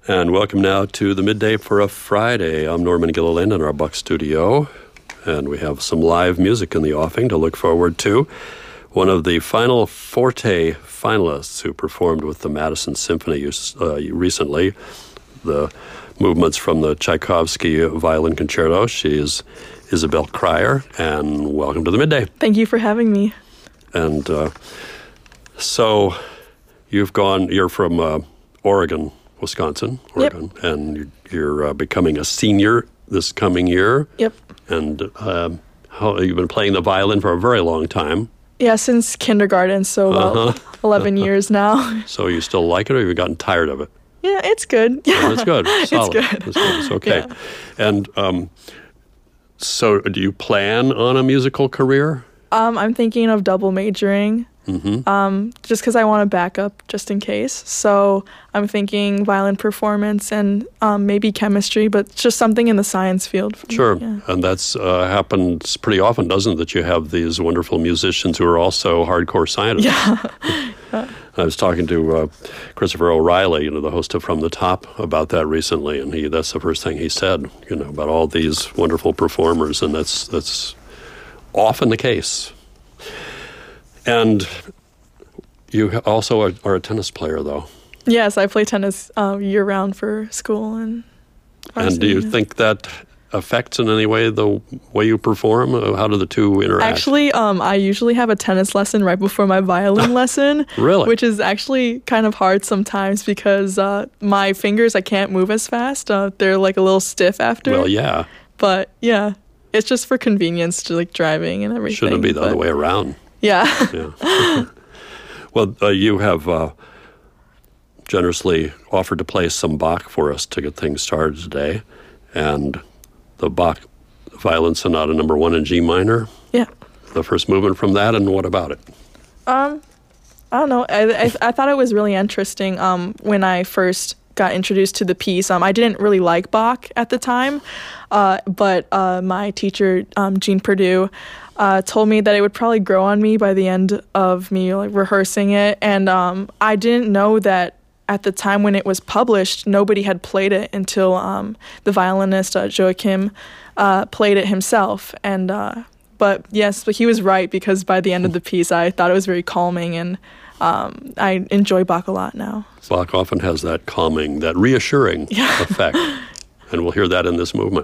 And welcome now to the Midday for a Friday. I'm Norman Gilliland in our Buck studio, and we have some live music in the offing to look forward to. One of the Final Forte finalists who performed with the Madison Symphony recently, the movements from the Tchaikovsky Violin Concerto. She is Isabelle Cryer, and welcome to the Midday. Thank you for having me. And so you're from Oregon, Yep. and you're becoming a senior this coming year. Yep. And you've been playing the violin for a very long time. Yeah, since kindergarten, so about 11 years now. So you still like it, or have you gotten tired of it? Yeah, it's good. Oh, that's good. Solid. It's good. That's good. It's okay. Yeah. And so do you plan on a musical career? I'm thinking of double majoring, just because I want to back up just in case. So I'm thinking violin performance and maybe chemistry, but just something in the science field. Sure. Yeah. And that's happens pretty often, doesn't it, that you have these wonderful musicians who are also hardcore scientists? Yeah. I was talking to Christopher O'Reilly, the host of From the Top, about that recently, and that's the first thing he said, about all these wonderful performers, and that's often the case. And you also are a tennis player, though. Yes, I play tennis year-round for school. And do you think that affects in any way the way you perform? How do the two interact? Actually, I usually have a tennis lesson right before my violin lesson. Really? Which is actually kind of hard sometimes because my fingers, I can't move as fast. They're like a little stiff after. Well, yeah. But yeah, it's just for convenience to like driving and everything. Shouldn't it be the other way around? Yeah. Yeah. Well, you have generously offered to play some Bach for us to get things started today. And the Bach Violin Sonata No. 1 in G minor. Yeah. The first movement from that, and what about it? I don't know. I thought it was really interesting when I first got introduced to the piece. I didn't really like Bach at the time, but my teacher, Jean Perdue, told me that it would probably grow on me by the end of me rehearsing it. And I didn't know that at the time when it was published, nobody had played it until the violinist Joachim played it himself. And but he was right, because by the end of the piece, I thought it was very calming, and I enjoy Bach a lot now. Bach often has that calming, that reassuring effect, and we'll hear that in this movement.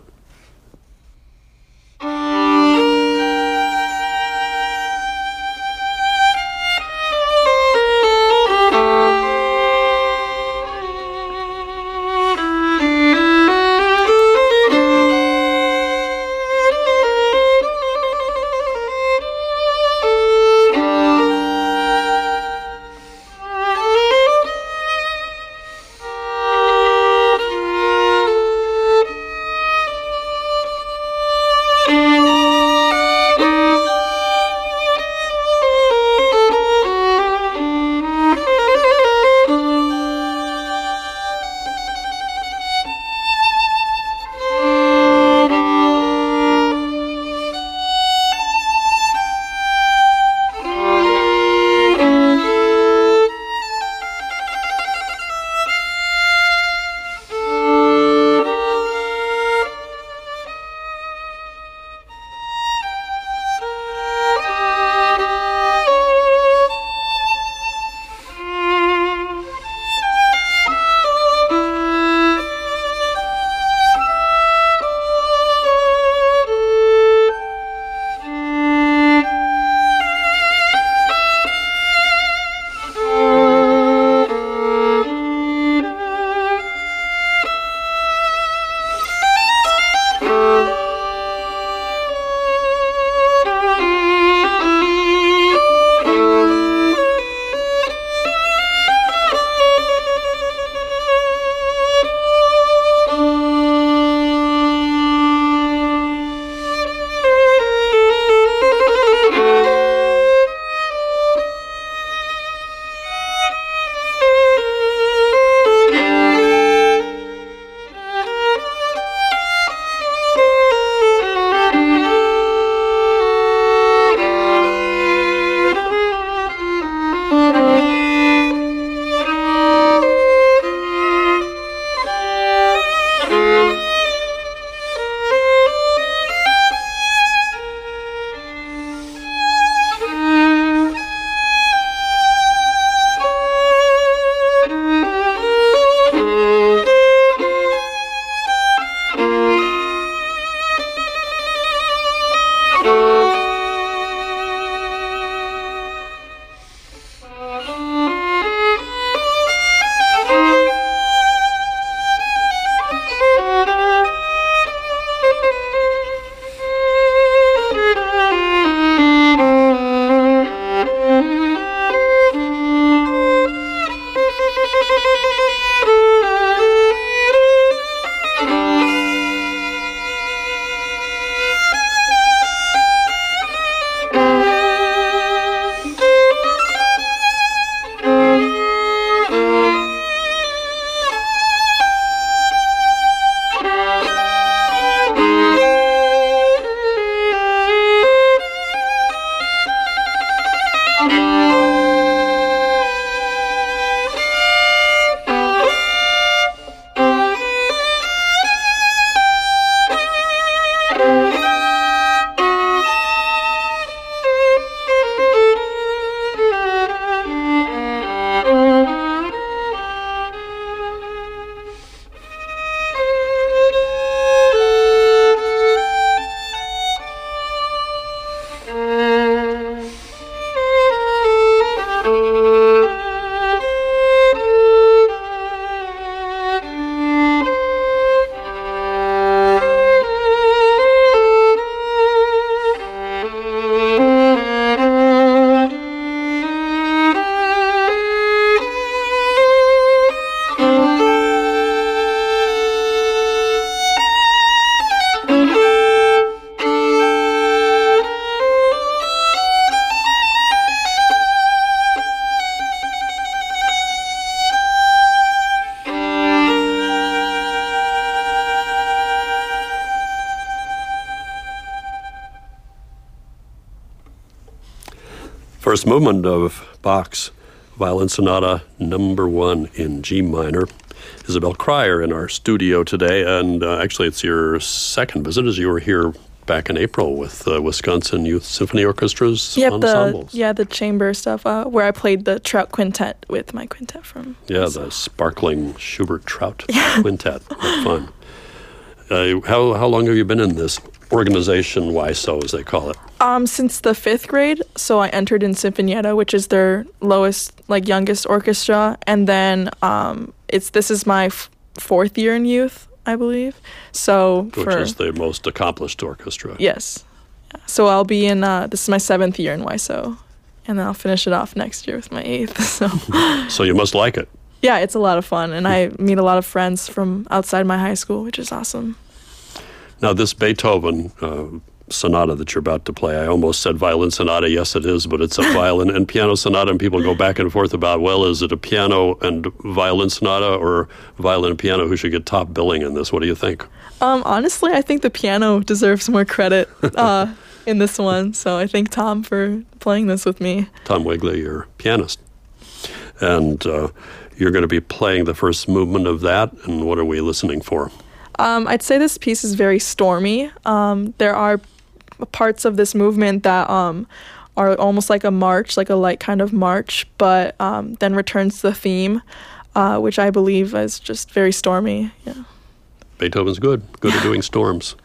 first movement of Bach's Violin Sonata Number 1 in G minor. Isabel Cryer in our studio today, and actually it's your second visit, as you were here back in April with Wisconsin Youth Symphony Orchestra's ensembles. The chamber stuff, where I played the Trout Quintet with my quintet from. Yeah, the sparkling Schubert Trout Quintet. What fun. How long have you been in this organization, WISO, as they call it? Since the 5th grade. So I entered in Sinfonietta, which is their youngest orchestra, and then this is my 4th year in youth, I believe. Which is the most accomplished orchestra. Yes. So I'll be in. This is my 7th year in WISO, and then I'll finish it off next year with my 8th. So. So you must like it. Yeah, it's a lot of fun, and I meet a lot of friends from outside my high school, which is awesome. Now, this Beethoven sonata that you're about to play, I almost said violin sonata. Yes, it is, but it's a violin and piano sonata, and people go back and forth about, well, is it a piano and violin sonata or violin and piano? Who should get top billing in this? What do you think? Honestly, I think the piano deserves more credit in this one, so I thank Tom for playing this with me. Tom Wigley, your pianist. And you're going to be playing the first movement of that, and what are we listening for? I'd say this piece is very stormy. There are parts of this movement that are almost like a march, like a light kind of march, but then returns to the theme, which I believe is just very stormy. Yeah. Beethoven's good at doing storms.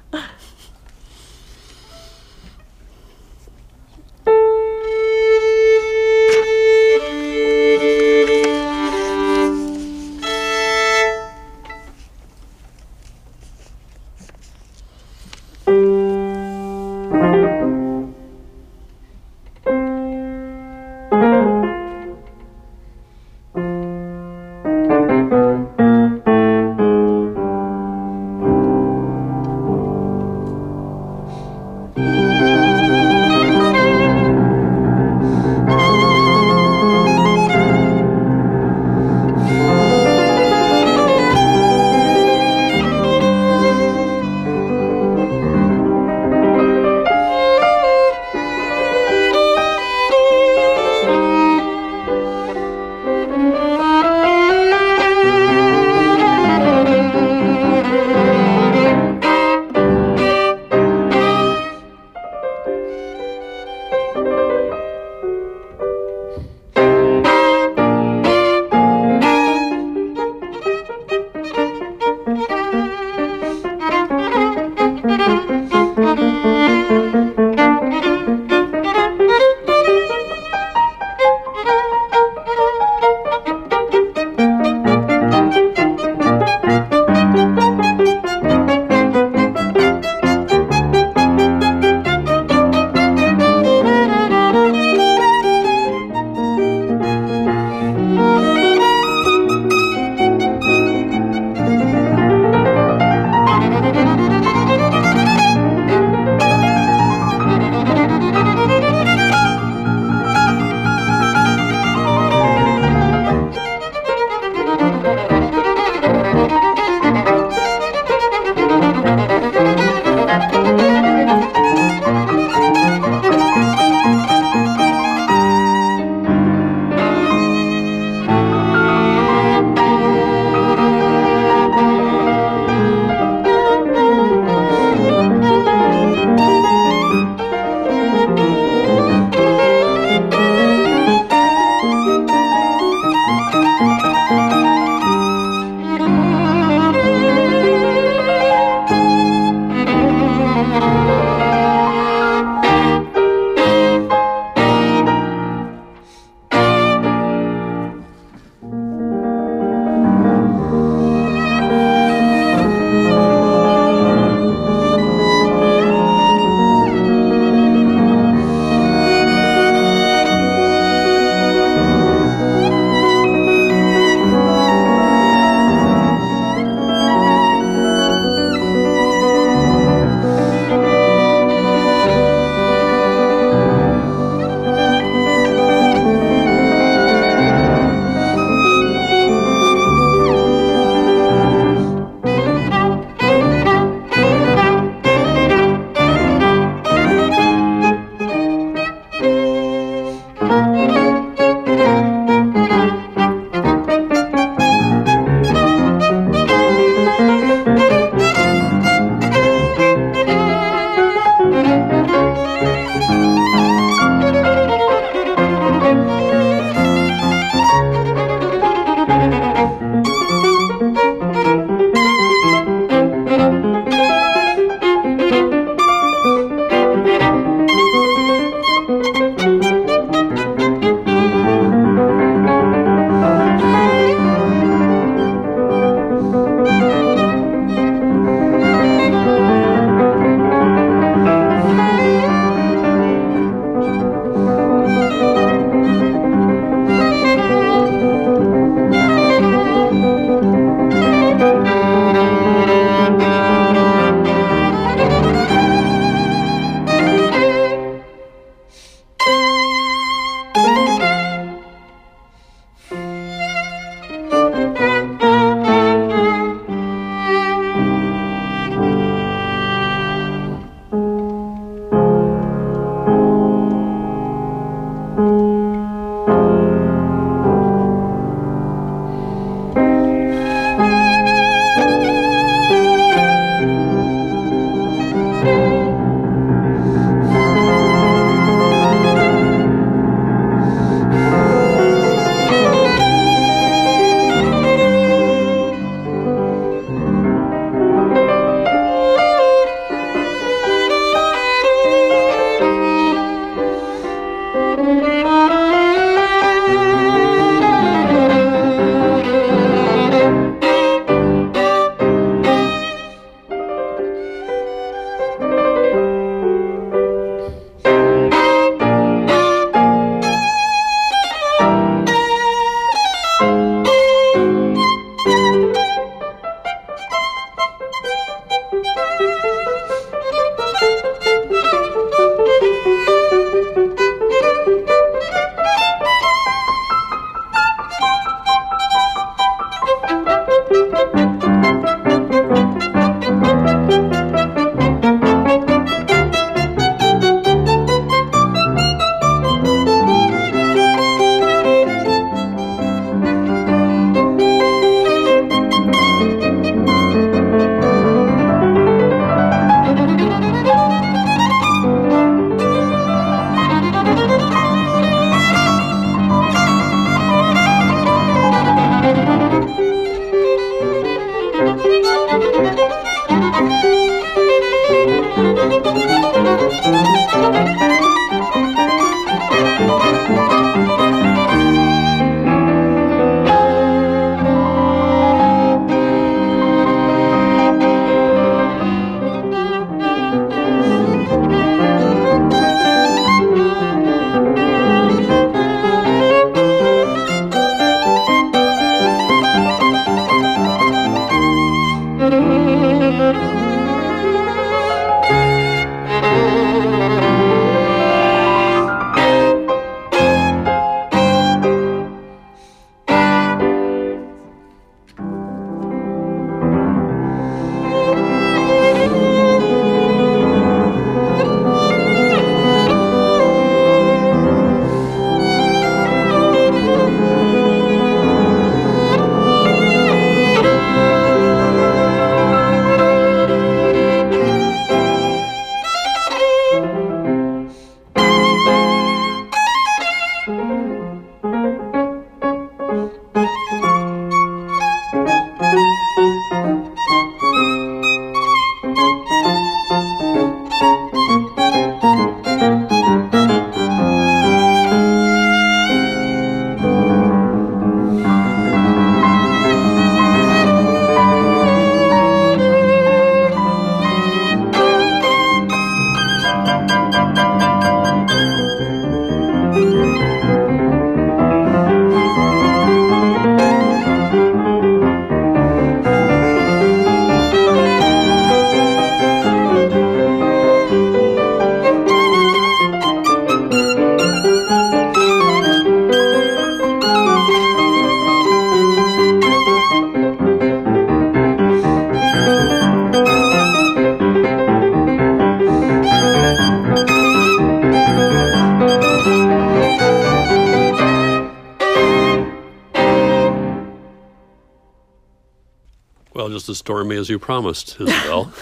Well, just as stormy as you promised, Isabel.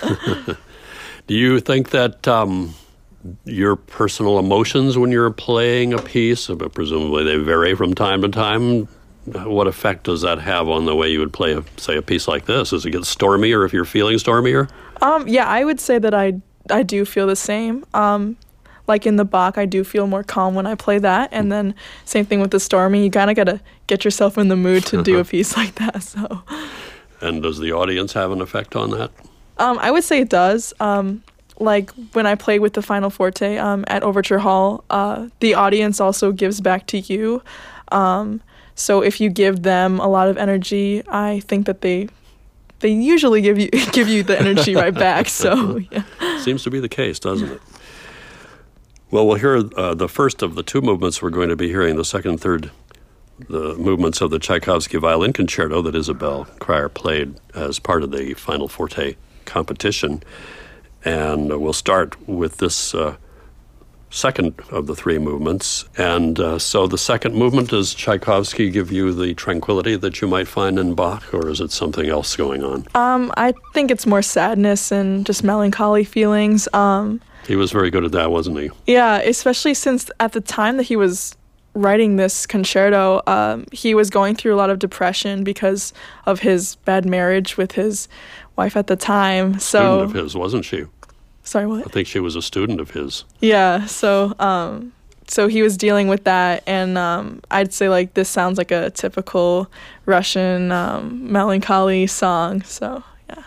Do you think that your personal emotions when you're playing a piece, but presumably they vary from time to time, what effect does that have on the way you would play, say, a piece like this? Does it get stormier if you're feeling stormier? Yeah, I would say that I do feel the same. Like in the Bach, I do feel more calm when I play that. And then same thing with the stormy. You kind of got to get yourself in the mood to do a piece like that. So. And does the audience have an effect on that? I would say it does. Like when I play with the Final Forte at Overture Hall, the audience also gives back to you. So if you give them a lot of energy, I think that they usually give you the energy right back. So yeah. Seems to be the case, doesn't it? Well, we'll hear the first of the two movements. We're going to be hearing the second and third, the movements of the Tchaikovsky Violin Concerto that Isabel Cryer played as part of the Final Forte competition. And we'll start with this second of the three movements. And so the second movement, does Tchaikovsky give you the tranquility that you might find in Bach, or is it something else going on? I think it's more sadness and just melancholy feelings. He was very good at that, wasn't he? Yeah, especially since at the time that he was writing this concerto, he was going through a lot of depression because of his bad marriage with his wife at the time. Student of his, wasn't she? Sorry, what? I think she was a student of his. Yeah, so he was dealing with that, and I'd say like this sounds like a typical Russian melancholy song. So yeah.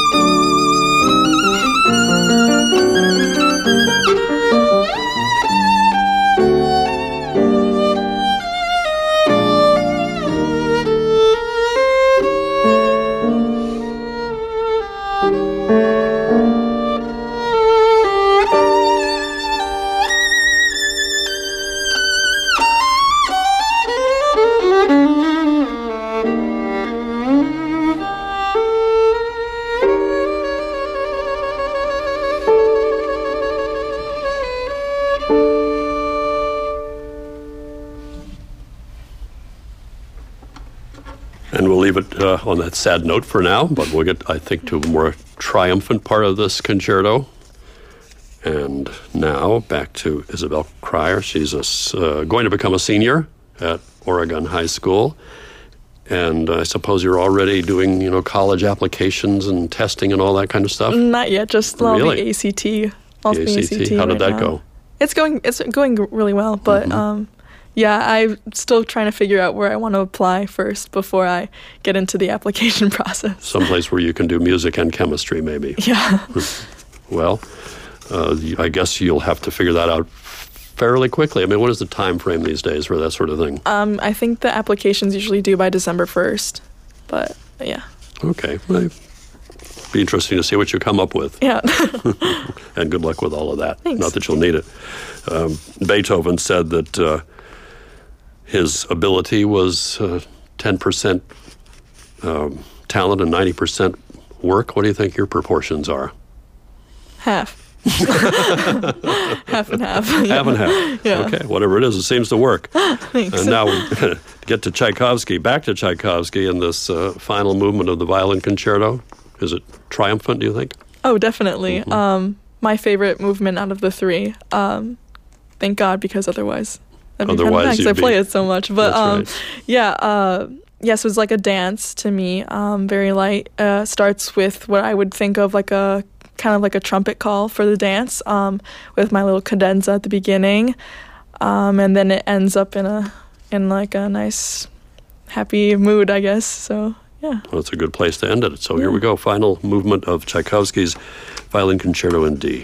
And we'll leave it on that sad note for now, but we'll get, I think, to a more triumphant part of this concerto. And now back to Isabel Cryer. She's going to become a senior at Oregon High School. And I suppose you're already doing, college applications and testing and all that kind of stuff? Not yet, just Really? the ACT. I'll The be ACT, how did right that now. go? It's going really well, but yeah, I'm still trying to figure out where I want to apply first before I get into the application process. Someplace where you can do music and chemistry, maybe. Yeah. Well, I guess you'll have to figure that out fairly quickly. I mean, what is the time frame these days for that sort of thing? I think the application's usually due by December 1st, but yeah. Okay. Well, be interesting to see what you come up with. Yeah. And good luck with all of that. Thanks. Not that you'll need it. Beethoven said that his ability was 10% talent and 90% work. What do you think your proportions are? Half. Half and half. Half and half. Yeah. Okay, whatever it is, it seems to work. Thanks. And now we get to Tchaikovsky, back to Tchaikovsky in this final movement of the violin concerto. Is it triumphant, do you think? Oh, definitely. My favorite movement out of the three. Thank God, because otherwise that'd be kind of because I play it so much. But That's right. yeah, yes, it was like a dance to me. Very light. Starts with what I would think of like a kind of like a trumpet call for the dance, with my little cadenza at the beginning, and then it ends up in like a nice, happy mood, I guess. So yeah. Well, it's a good place to end it. So here we go. Final movement of Tchaikovsky's Violin Concerto in D.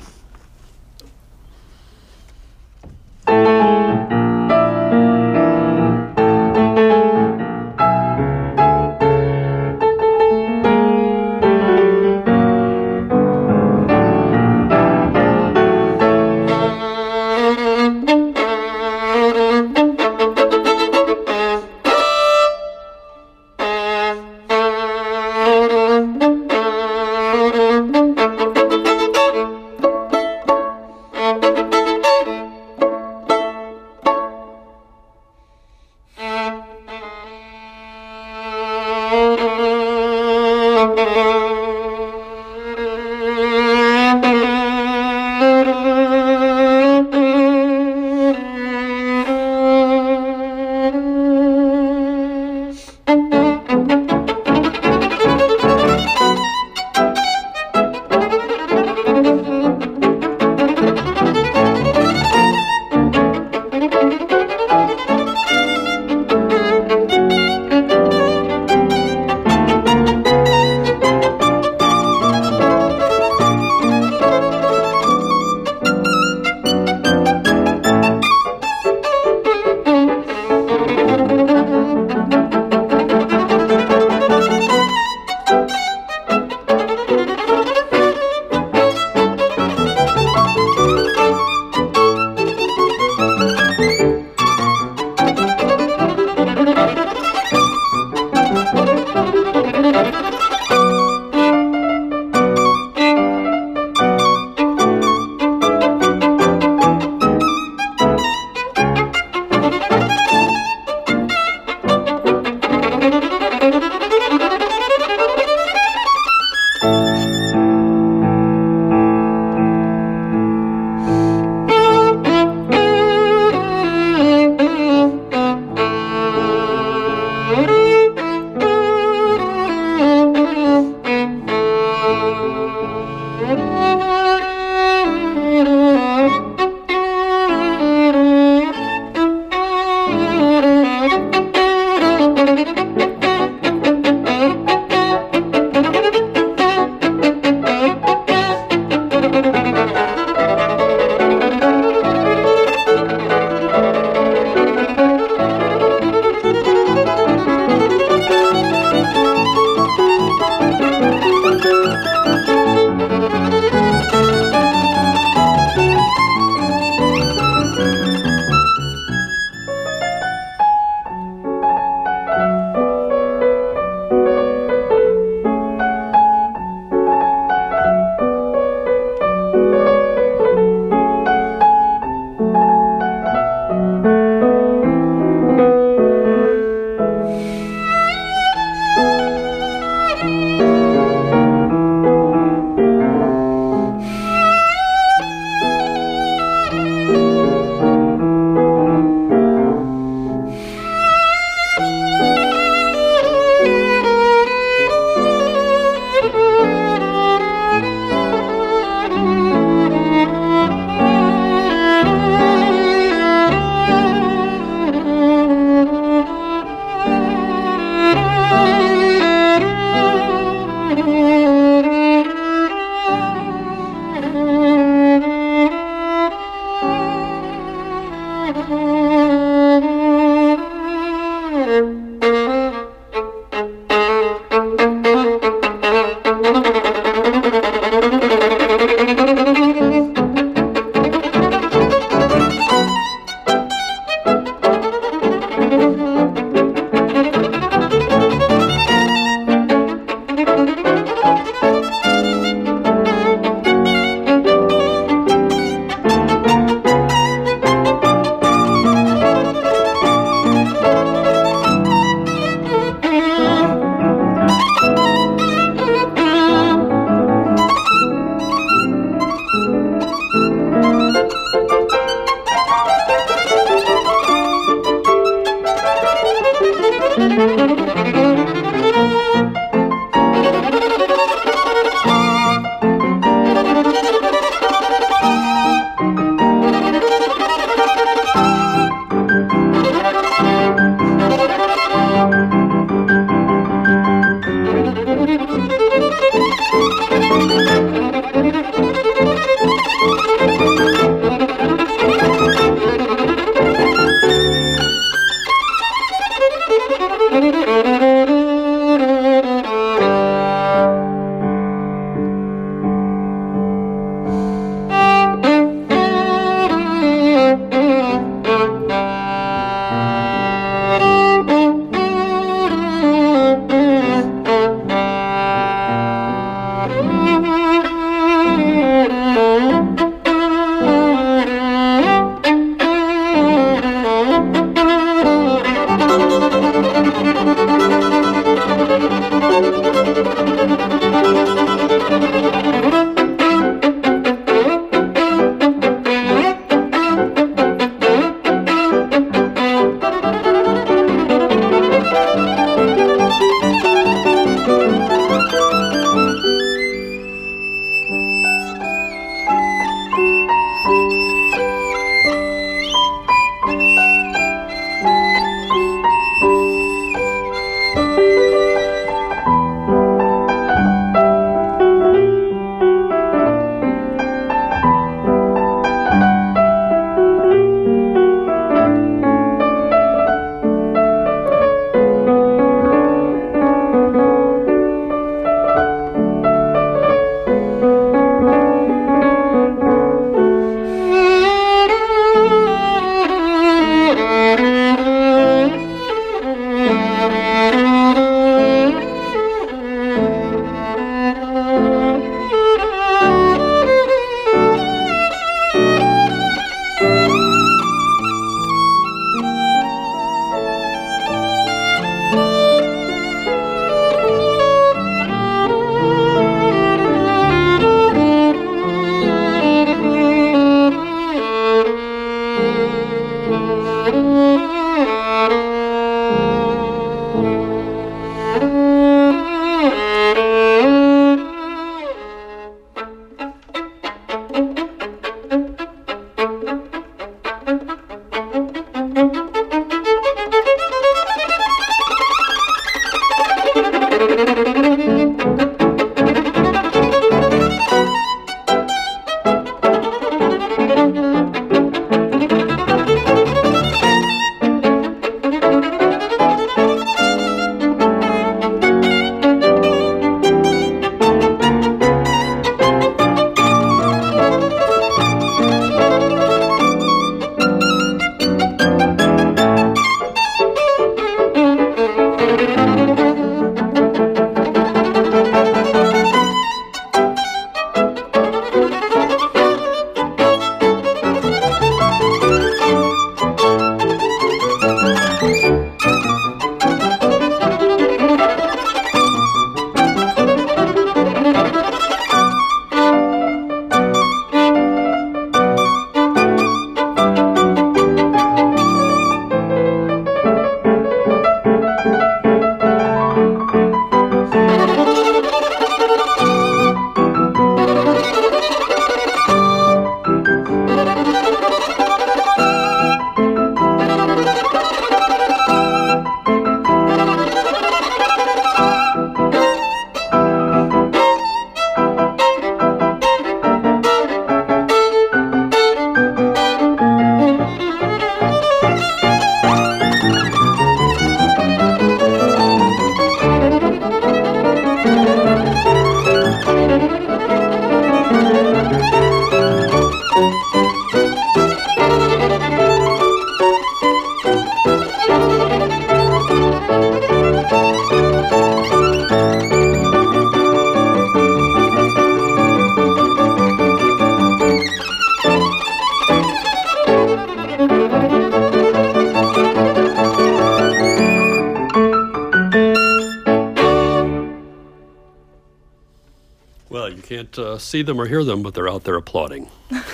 can't see them or hear them, but they're out there applauding.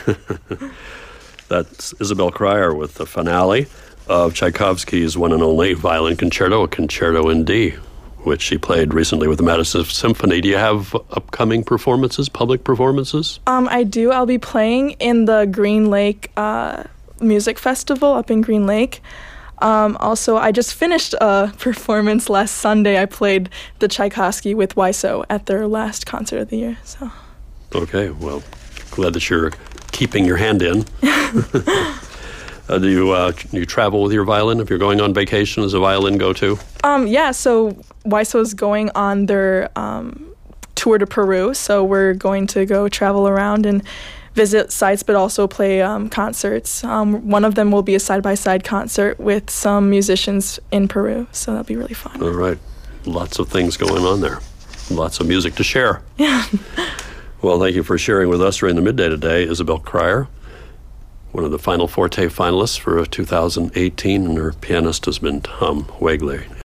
That's Isabel Cryer with the finale of Tchaikovsky's one and only violin concerto, a concerto in D, which she played recently with the Madison Symphony. Do you have upcoming performances, public performances? I do. I'll be playing in the Green Lake Music Festival up in Green Lake. Also, I just finished a performance last Sunday. I played the Tchaikovsky with WISO at their last concert of the year. So. Okay, well, glad that you're keeping your hand in. Do you travel with your violin? If you're going on vacation, does a violin go too? Yeah, so WISO's going on their tour to Peru, so we're going to go travel around and visit sites, but also play concerts. One of them will be a side-by-side concert with some musicians in Peru, so that'll be really fun. All right. Lots of things going on there. Lots of music to share. Yeah. Well, thank you for sharing with us during the midday today, Isabel Cryer, one of the Final Forte finalists for 2018, and her pianist has been Tom Wegley.